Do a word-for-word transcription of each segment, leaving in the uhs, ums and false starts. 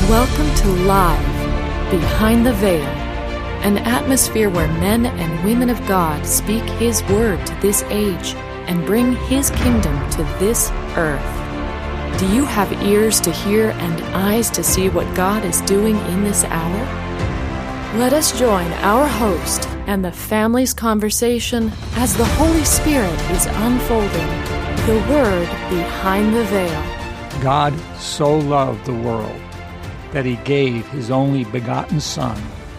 Welcome to Live Behind the Veil, an atmosphere where men and women of God speak His word to this age and bring His kingdom to this earth. Do you have ears to hear and eyes to see what God is doing in this hour? Let us join our host and the family's conversation as the Holy Spirit is unfolding the Word behind the veil. God so loved the world that He gave His only begotten Son.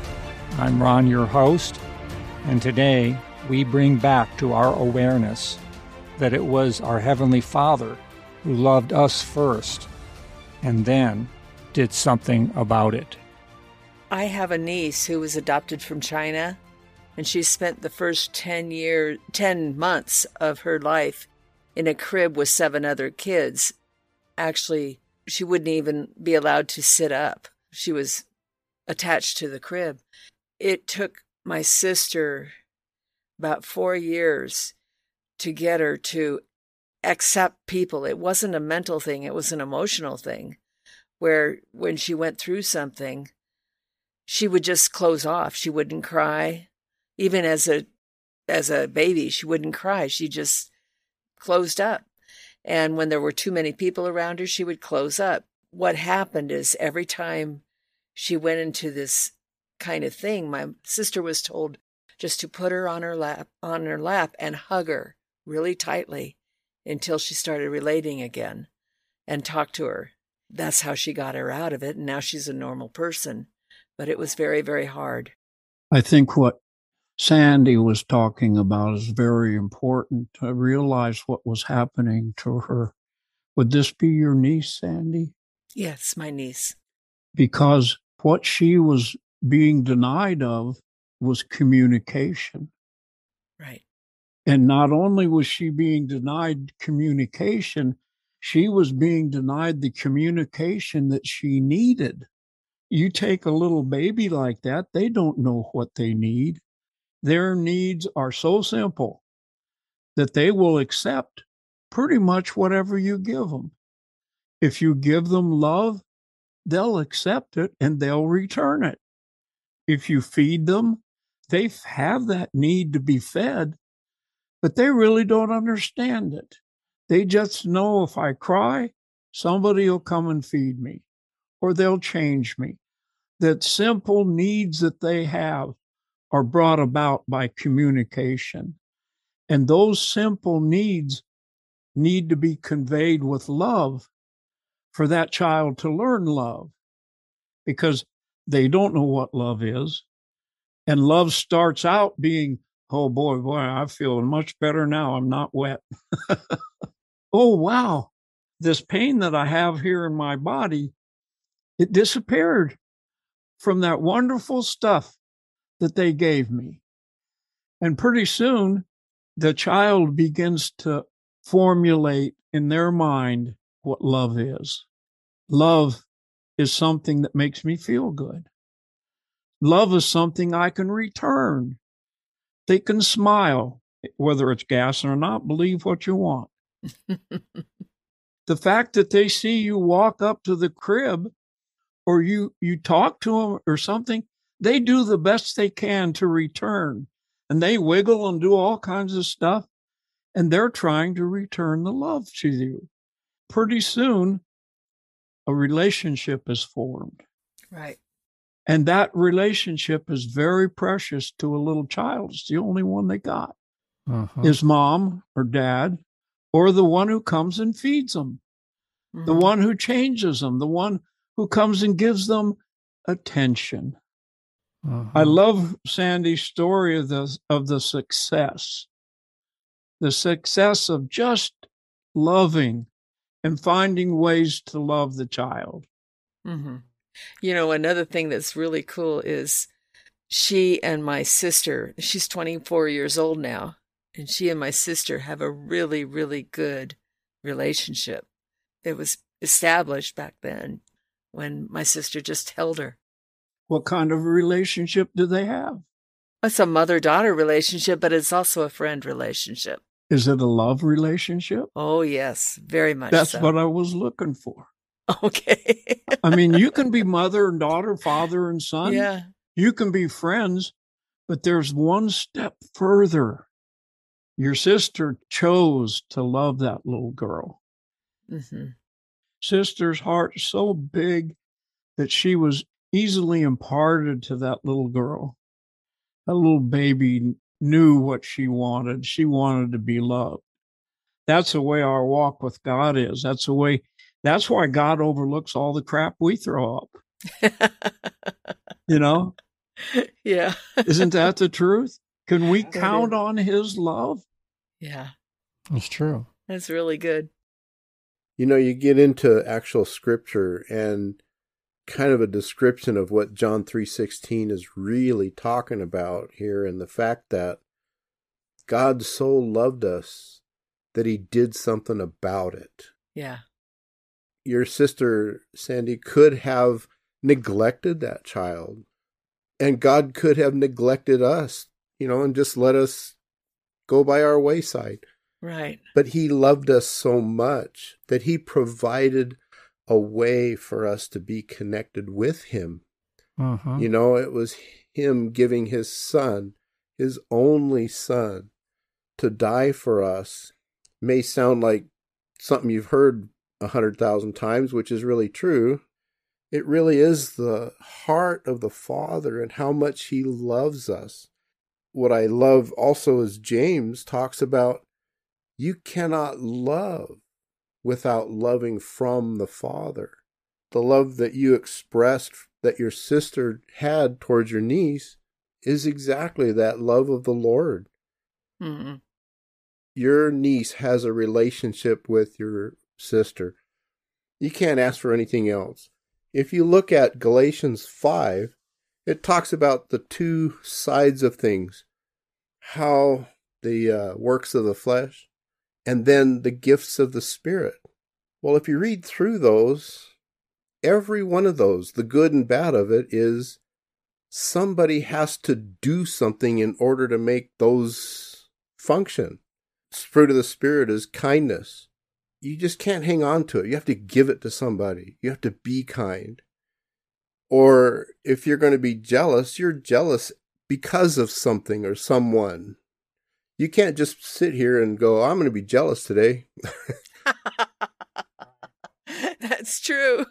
I'm Ron, your host, and today we bring back to our awareness that it was our Heavenly Father who loved us first and then did something about it. I have a niece who was adopted from China, and she spent the first ten years, ten months of her life in a crib with seven other kids. Actually, she wouldn't even be allowed to sit up. She was attached to the crib. It took my sister about four years to get her to accept people. It wasn't a mental thing. It was an emotional thing where when she went through something, she would just close off. She wouldn't cry. Even as a as a baby, she wouldn't cry. She just closed up. And when there were too many people around her, she would close up. What happened is every time she went into this kind of thing, my sister was told just to put her on her lap, on her lap and hug her really tightly until she started relating again and talk to her. That's how she got her out of it. And now she's a normal person. But it was very, very hard. I think what Sandy was talking about is very important to realize what was happening to her. Would this be your niece, Sandy? Yes, my niece. Because what she was being denied of was communication. Right. And not only was she being denied communication, she was being denied the communication that she needed. You take a little baby like that, they don't know what they need. Their needs are so simple that they will accept pretty much whatever you give them. If you give them love, they'll accept it and they'll return it. If you feed them, they have that need to be fed, but they really don't understand it. They just know if I cry, somebody will come and feed me, or they'll change me. That simple needs that they have are brought about by communication. And those simple needs need to be conveyed with love for that child to learn love, because they don't know what love is. And love starts out being, oh boy, boy, I feel much better now. I'm not wet. Oh, wow. This pain that I have here in my body, it disappeared from that wonderful stuff that they gave me. And pretty soon, the child begins to formulate in their mind what love is. Love is something that makes me feel good. Love is something I can return. They can smile, whether it's gas or not, believe what you want. The fact that they see you walk up to the crib or you, you talk to them or something, they do the best they can to return. And they wiggle and do all kinds of stuff. And they're trying to return the love to you. Pretty soon, a relationship is formed. Right. And that relationship is very precious to a little child. It's the only one they got. Uh-huh. Is mom or dad, or the one who comes and feeds them, mm-hmm. the one who changes them, the one who comes and gives them attention. Uh-huh. I love Sandy's story of the, of the success, the success of just loving and finding ways to love the child. Mm-hmm. You know, another thing that's really cool is she and my sister, she's twenty-four years old now, and she and my sister have a really, really good relationship. It was established back then when my sister just held her. What kind of relationship do they have? It's a mother-daughter relationship, but it's also a friend relationship. Is it a love relationship? Oh, yes, very much That's so. what I was looking for. Okay. I mean, you can be mother and daughter, father and son. Yeah. You can be friends, but there's one step further. Your sister chose to love that little girl. Mm-hmm. Sister's heart so big that she was easily imparted to that little girl. That little baby knew what she wanted. She wanted to be loved. That's the way our walk with God is. That's the way, that's why God overlooks all the crap we throw up. You know? Yeah. Isn't that the truth? Can we It count is. on his love? Yeah. It's true. That's really good. You know, you get into actual scripture and kind of a description of what John three sixteen is really talking about here, and the fact that God so loved us that he did something about it. Yeah. Your sister, Sandy, could have neglected that child, and God could have neglected us, you know, and just let us go by our wayside. Right. But he loved us so much that he provided a way for us to be connected with him. Uh-huh. You know, it was him giving his son, his only son, to die for us. May sound like something you've heard a hundred thousand times, which is really true. It really is the heart of the Father and how much he loves us. What I love also is James talks about you cannot love without loving from the Father. The love that you expressed that your sister had towards your niece is exactly that love of the Lord. Mm-hmm. Your niece has a relationship with your sister. You can't ask for anything else. If you look at Galatians five, it talks about the two sides of things, how the uh, works of the flesh and then the gifts of the Spirit. Well, if you read through those, every one of those, the good and bad of it, is somebody has to do something in order to make those function. Fruit of the Spirit is kindness. You just can't hang on to it. You have to give it to somebody. You have to be kind. Or if you're going to be jealous, you're jealous because of something or someone. You can't just sit here and go, I'm going to be jealous today. That's true.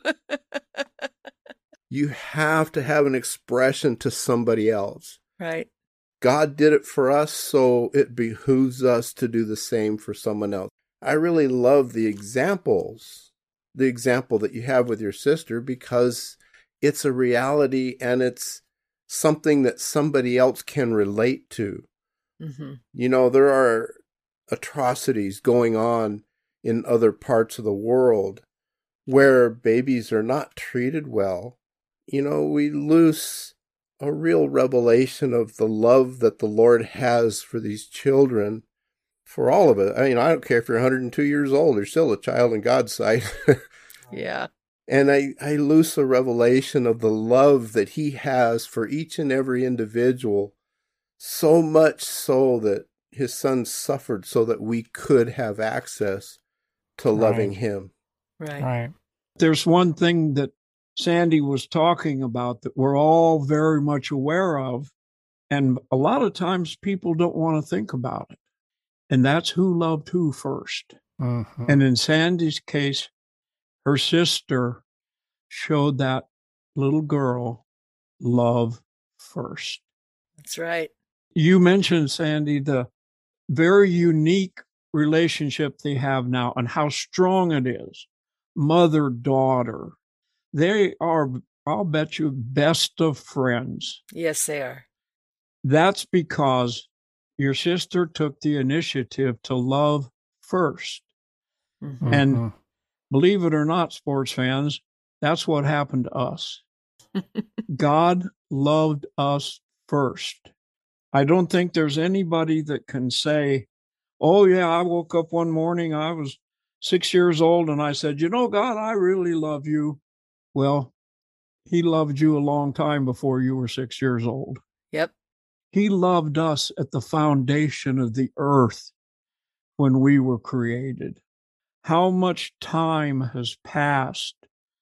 You have to have an expression to somebody else. Right. God did it for us, so it behooves us to do the same for someone else. I really love the examples, the example that you have with your sister, because it's a reality and it's something that somebody else can relate to. Mm-hmm. You know, there are atrocities going on in other parts of the world where babies are not treated well. You know, we lose a real revelation of the love that the Lord has for these children, for all of it. I mean, I don't care if you're one hundred two years old, you're still a child in God's sight. Yeah. And I, I lose a revelation of the love that he has for each and every individual, so much so that his son suffered so that we could have access to loving Right. him. Right. Right. There's one thing that Sandy was talking about that we're all very much aware of, and a lot of times people don't want to think about it. And that's who loved who first. Uh-huh. And in Sandy's case, her sister showed that little girl love first. That's right. You mentioned, Sandy, the very unique relationship they have now and how strong it is. Mother-daughter. They are, I'll bet you, best of friends. Yes, they are. That's because your sister took the initiative to love first. Mm-hmm. And Uh-huh. believe it or not, sports fans, that's what happened to us. God loved us first. I don't think there's anybody that can say, oh, yeah, I woke up one morning, I was six years old, and I said, you know, God, I really love you. Well, he loved you a long time before you were six years old. Yep. He loved us at the foundation of the earth when we were created. How much time has passed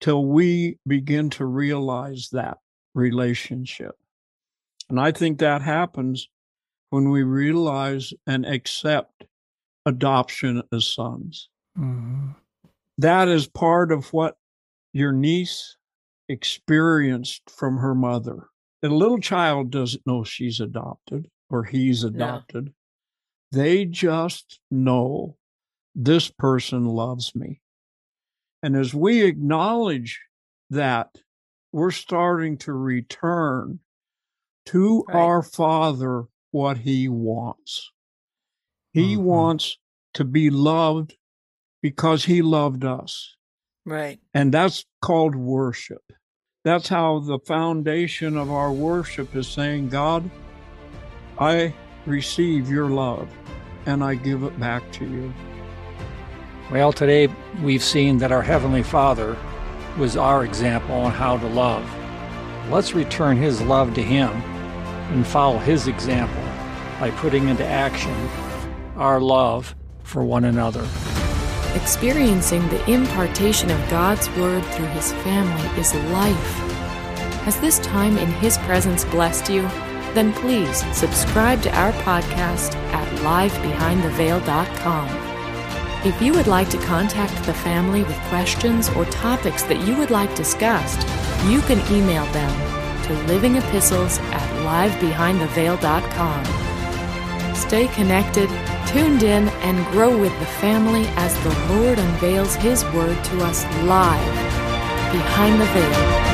till we begin to realize that relationship. And I think that happens when we realize and accept adoption as sons. Mm-hmm. That is part of what your niece experienced from her mother. A little child doesn't know she's adopted or he's adopted. No. They just know this person loves me. And as we acknowledge that, we're starting to return to right. our Father what he wants. He mm-hmm. wants to be loved because he loved us. Right. And that's called worship. That's how the foundation of our worship is saying, God, I receive your love and I give it back to you. Well, today we've seen that our Heavenly Father was our example on how to love. Let's return his love to him and follow his example by putting into action our love for one another. Experiencing the impartation of God's Word through his family is life. Has this time in his presence blessed you? Then please subscribe to our podcast at live behind the veil dot com. If you would like to contact the family with questions or topics that you would like discussed, you can email them to living epistles at live behind the veil dot com. Stay connected, tuned in, and grow with the family as the Lord unveils his word to us live behind the veil.